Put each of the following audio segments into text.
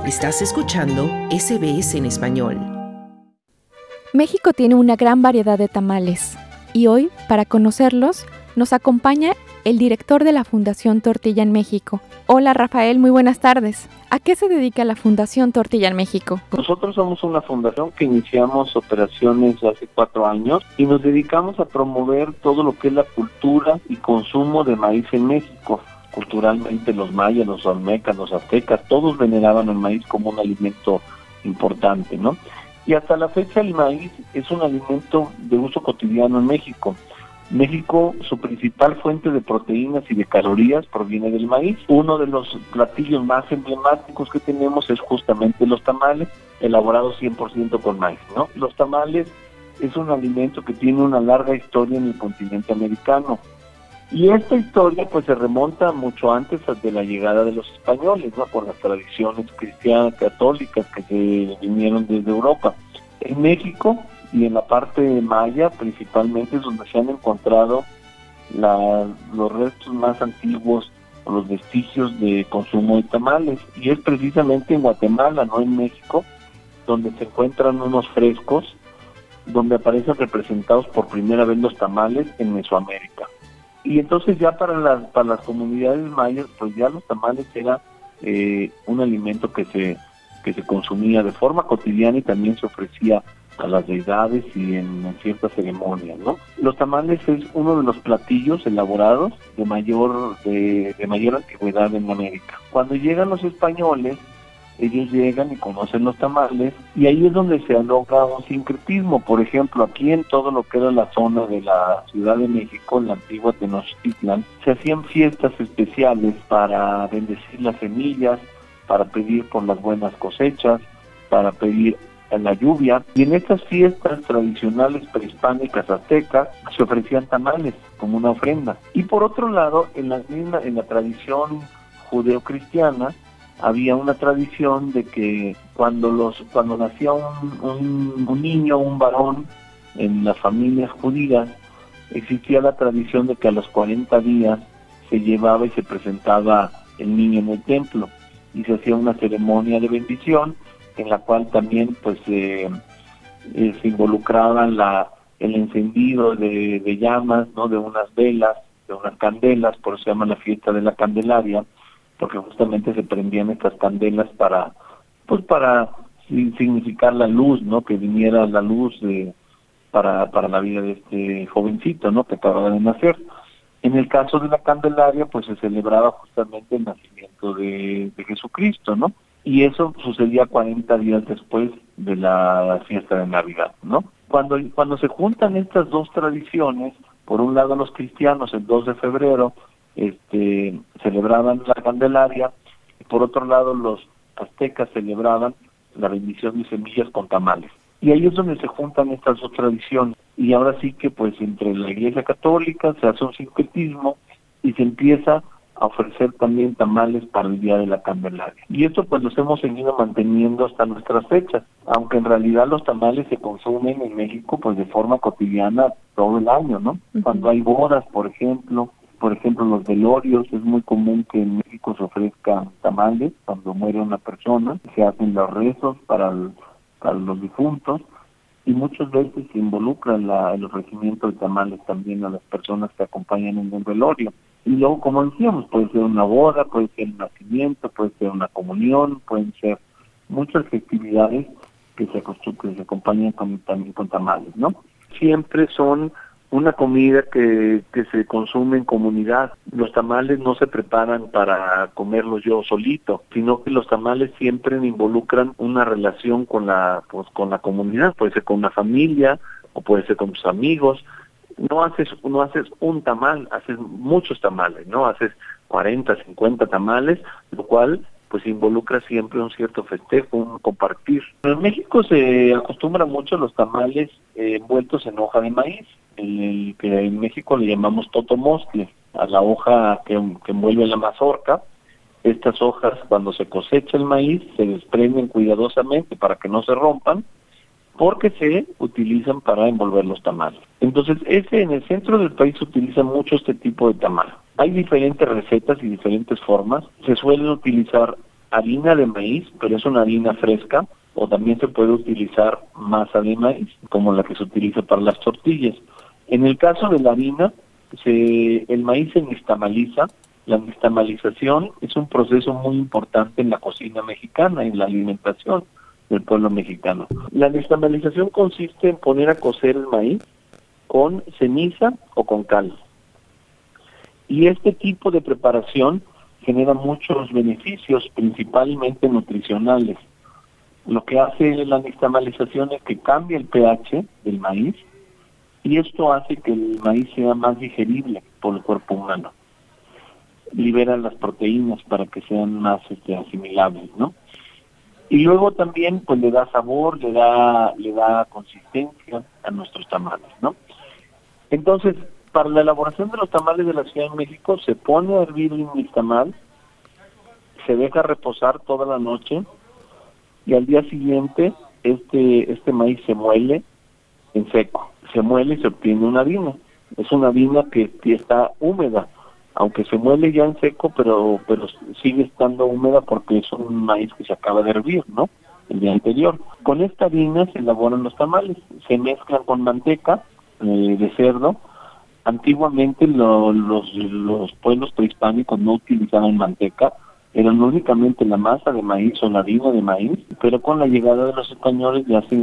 Estás escuchando SBS en español. México tiene una gran variedad de tamales y hoy, para conocerlos, nos acompaña el director de la Fundación Tortilla en México. Hola Rafael, muy buenas tardes. ¿A qué se dedica la Fundación Tortilla en México? Nosotros somos una fundación que iniciamos operaciones hace 4 años y nos dedicamos a promover todo lo que es la cultura y consumo de maíz en México. Culturalmente los mayas, los olmecas, los aztecas, todos veneraban el maíz como un alimento importante, ¿no? Y hasta la fecha el maíz es un alimento de uso cotidiano en México. México, su principal fuente de proteínas y de calorías proviene del maíz. Uno de los platillos más emblemáticos que tenemos es justamente los tamales, elaborados 100% con maíz, ¿no? Los tamales es un alimento que tiene una larga historia en el continente americano. Y esta historia pues se remonta mucho antes de la llegada de los españoles, ¿no? Por las tradiciones cristianas católicas que se vinieron desde Europa. En México y en la parte maya principalmente es donde se han encontrado los restos más antiguos o los vestigios de consumo de tamales. Y es precisamente en Guatemala, no en México, donde se encuentran unos frescos donde aparecen representados por primera vez los tamales en Mesoamérica. Y entonces ya para las comunidades mayas, pues ya los tamales era un alimento que se consumía de forma cotidiana y también se ofrecía a las deidades y en ciertas ceremonias, ¿no? Los tamales es uno de los platillos elaborados de mayor antigüedad en América. Cuando llegan los españoles, ellos llegan y conocen los tamales y ahí es donde se logra un sincretismo. Por ejemplo, aquí en todo lo que era la zona de la Ciudad de México, en la antigua Tenochtitlan, se hacían fiestas especiales para bendecir las semillas, para pedir por las buenas cosechas, para pedir la lluvia. Y en estas fiestas tradicionales prehispánicas aztecas se ofrecían tamales como una ofrenda. Y por otro lado, en la tradición judeocristiana, había una tradición de que cuando nacía un niño, un varón en las familias judías, existía la tradición de que a los 40 días se llevaba y se presentaba el niño en el templo y se hacía una ceremonia de bendición en la cual también pues se involucraba el encendido de llamas, ¿no? De unas velas, de unas candelas, por eso se llama la fiesta de la Candelaria, porque justamente se prendían estas candelas para significar la luz, ¿no? Que viniera la luz para la vida de este jovencito, ¿no? Que acababa de nacer. En el caso de la Candelaria, pues se celebraba justamente el nacimiento de Jesucristo, ¿no? Y eso sucedía 40 días después de la fiesta de Navidad, ¿no? Cuando se juntan estas dos tradiciones, por un lado los cristianos el 2 de febrero, celebraban la Candelaria, y por otro lado los aztecas celebraban la bendición de semillas con tamales. Y ahí es donde se juntan estas dos tradiciones. Y ahora sí que pues entre la Iglesia Católica se hace un sincretismo y se empieza a ofrecer también tamales para el Día de la Candelaria. Y esto pues los hemos seguido manteniendo hasta nuestras fechas, aunque en realidad los tamales se consumen en México pues de forma cotidiana todo el año, ¿no? Uh-huh. Cuando hay bodas, por ejemplo los velorios, es muy común que en México se ofrezcan tamales cuando muere una persona, se hacen los rezos para los difuntos y muchas veces se involucra el ofrecimiento de tamales también a las personas que acompañan en el velorio. Y luego, como decíamos, puede ser una boda, puede ser un nacimiento, puede ser una comunión, pueden ser muchas festividades que se acompañan también con tamales, ¿no? Siempre son una comida que se consume en comunidad. Los tamales no se preparan para comerlos yo solito, sino que los tamales siempre involucran una relación con la comunidad. Puede ser con una familia o puede ser con tus amigos. No haces un tamal, haces muchos tamales, ¿no? Haces 40, 50 tamales, lo cual pues involucra siempre un cierto festejo, un compartir. En México se acostumbra mucho a los tamales envueltos en hoja de maíz, que en México le llamamos totomostle, a la hoja que envuelve la mazorca. Estas hojas, cuando se cosecha el maíz, se desprenden cuidadosamente para que no se rompan, porque se utilizan para envolver los tamales. Entonces, en el centro del país se utiliza mucho este tipo de tamal. Hay diferentes recetas y diferentes formas. Se suelen utilizar harina de maíz, pero es una harina fresca, o también se puede utilizar masa de maíz, como la que se utiliza para las tortillas. En el caso de la harina, el maíz se nixtamaliza. La nixtamalización es un proceso muy importante en la cocina mexicana, en la alimentación del pueblo mexicano. La nixtamalización consiste en poner a cocer el maíz con ceniza o con cal. Y este tipo de preparación genera muchos beneficios, principalmente nutricionales. Lo que hace la nixtamalización es que cambia el pH del maíz, y esto hace que el maíz sea más digerible por el cuerpo humano. Libera las proteínas para que sean más asimilables, ¿no? Y luego también pues le da sabor, le da consistencia a nuestros tamales, ¿no? Entonces, para la elaboración de los tamales de la Ciudad de México se pone a hervir el nixtamal, se deja reposar toda la noche, y al día siguiente este maíz se muele en seco. Se muele y se obtiene una harina. Es una harina que está húmeda, aunque se muele ya en seco, pero sigue estando húmeda porque es un maíz que se acaba de hervir, ¿no? El día anterior. Con esta harina se elaboran los tamales. Se mezclan con manteca de cerdo. Antiguamente los pueblos prehispánicos no utilizaban manteca, eran únicamente la masa de maíz o la harina de maíz, pero con la llegada de los españoles ya se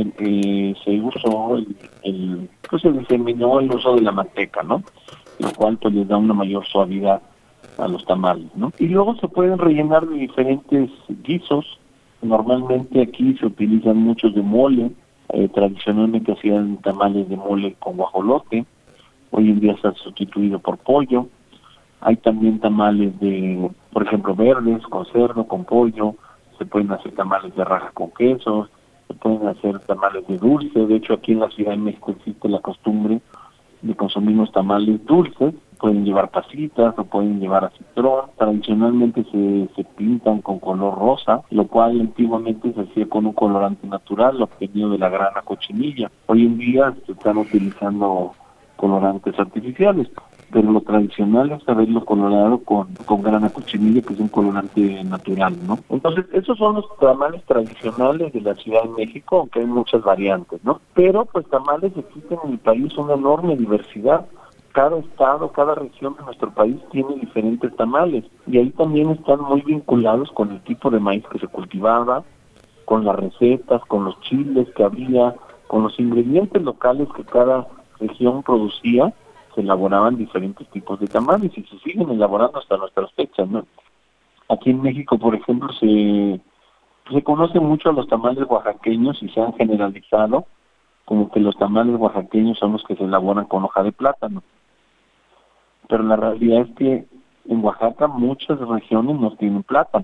usó se diseminó el uso de la manteca, ¿no? Lo cual pues les da una mayor suavidad a los tamales, ¿no? Y luego se pueden rellenar de diferentes guisos. Normalmente aquí se utilizan muchos de mole, tradicionalmente hacían tamales de mole con guajolote, hoy en día se ha sustituido por pollo. Hay también tamales por ejemplo, verdes, con cerdo, con pollo. Se pueden hacer tamales de raja con queso, se pueden hacer tamales de dulce. De hecho, aquí en la Ciudad de México existe la costumbre de consumir unos tamales dulces. Pueden llevar pasitas o pueden llevar acitrón. Tradicionalmente se pintan con color rosa, lo cual antiguamente se hacía con un colorante natural obtenido de la grana cochinilla. Hoy en día se están utilizando colorantes artificiales, pero lo tradicional es haberlo colorado con grana cochinilla, que es un colorante natural, ¿no? Entonces, esos son los tamales tradicionales de la Ciudad de México, aunque hay muchas variantes, ¿no? Pero, pues, tamales existen en el país una enorme diversidad. Cada estado, cada región de nuestro país tiene diferentes tamales, y ahí también están muy vinculados con el tipo de maíz que se cultivaba, con las recetas, con los chiles que había, con los ingredientes locales que cada región producía. Se elaboraban diferentes tipos de tamales y se siguen elaborando hasta nuestras fechas, ¿no? Aquí en México, por ejemplo, se conoce mucho a los tamales oaxaqueños y se han generalizado como que los tamales oaxaqueños son los que se elaboran con hoja de plátano. Pero la realidad es que en Oaxaca muchas regiones no tienen plátano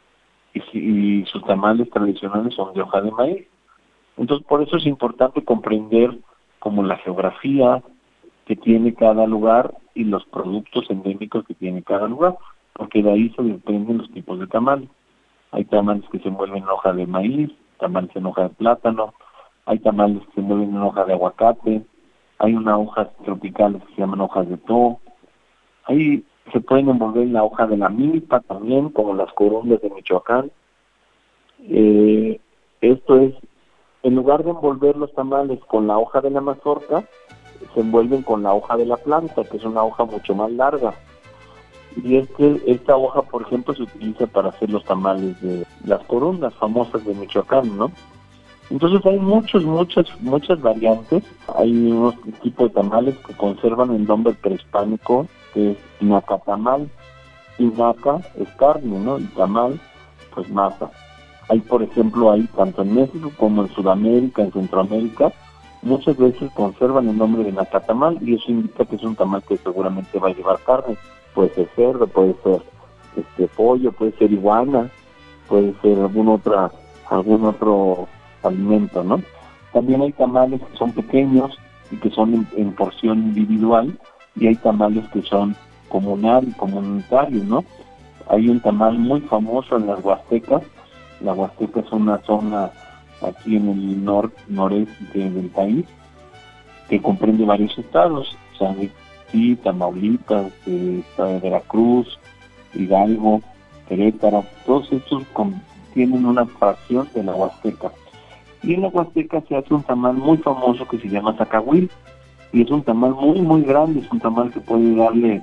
y sus tamales tradicionales son de hoja de maíz. Entonces, por eso es importante comprender como la geografía que tiene cada lugar y los productos endémicos que tiene cada lugar, porque de ahí se desprenden los tipos de tamales. Hay tamales que se envuelven en hoja de maíz, tamales en hoja de plátano, hay tamales que se envuelven en hoja de aguacate, hay unas hojas tropicales que se llaman hojas de toho, ahí se pueden envolver en la hoja de la milpa también, como las corundas de Michoacán. Esto es, en lugar de envolver los tamales con la hoja de la mazorca, se envuelven con la hoja de la planta, que es una hoja mucho más larga. Y esta hoja, por ejemplo, se utiliza para hacer los tamales de las corundas famosas de Michoacán, ¿no? Entonces hay muchas variantes. Hay unos tipos de tamales que conservan el nombre prehispánico, que es nacatamal. Y naca es carne, ¿no? Y tamal, pues masa. Hay, por ejemplo, tanto en México como en Sudamérica, en Centroamérica, muchas veces conservan el nombre de nacatamal, y eso indica que es un tamal que seguramente va a llevar carne. Puede ser cerdo, puede ser pollo, puede ser iguana, puede ser algún otro alimento, ¿no? También hay tamales que son pequeños y que son en porción individual, y hay tamales que son comunitarios, ¿no? Hay un tamal muy famoso en las Huastecas. La Huasteca es una zona aquí en el noreste del país que comprende varios estados, San Luis, Tamaulipas, Veracruz, Hidalgo, Querétaro, todos estos tienen una fracción de la Huasteca. Y en la Huasteca se hace un tamal muy famoso que se llama zacahuil, y es un tamal muy muy grande, es un tamal que puede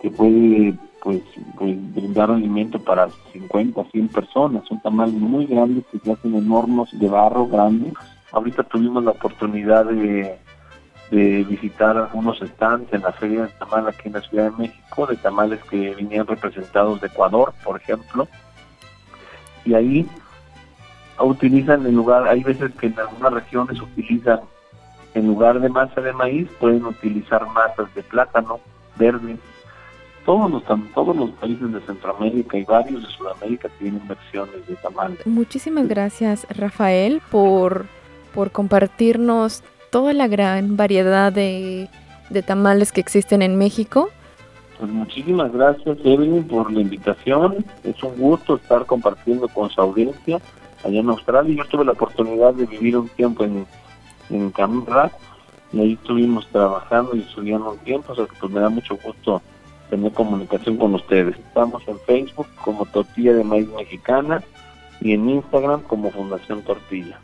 brindar alimento para 50, 100 personas, un tamal muy grande que se hacen en hornos de barro grande. Ahorita tuvimos la oportunidad de visitar algunos stands en la Feria del Tamal aquí en la Ciudad de México, de tamales que venían representados de Ecuador, por ejemplo, y ahí utilizan hay veces que en algunas regiones utilizan, en lugar de masa de maíz, pueden utilizar masas de plátano verde. Todos los países de Centroamérica y varios de Sudamérica tienen versiones de tamales. Muchísimas gracias, Rafael, por compartirnos toda la gran variedad de tamales que existen en México. Pues muchísimas gracias, Evelyn, por la invitación. Es un gusto estar compartiendo con su audiencia allá en Australia. Yo tuve la oportunidad de vivir un tiempo en Canberra, y ahí estuvimos trabajando y estudiando un tiempo, o sea que pues me da mucho gusto tener comunicación con ustedes. Estamos en Facebook como Tortilla de Maíz Mexicana y en Instagram como Fundación Tortilla.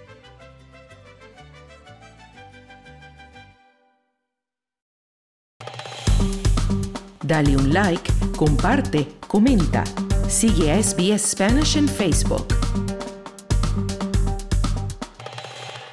Dale un like, comparte, comenta. Sigue a SBS Spanish en Facebook.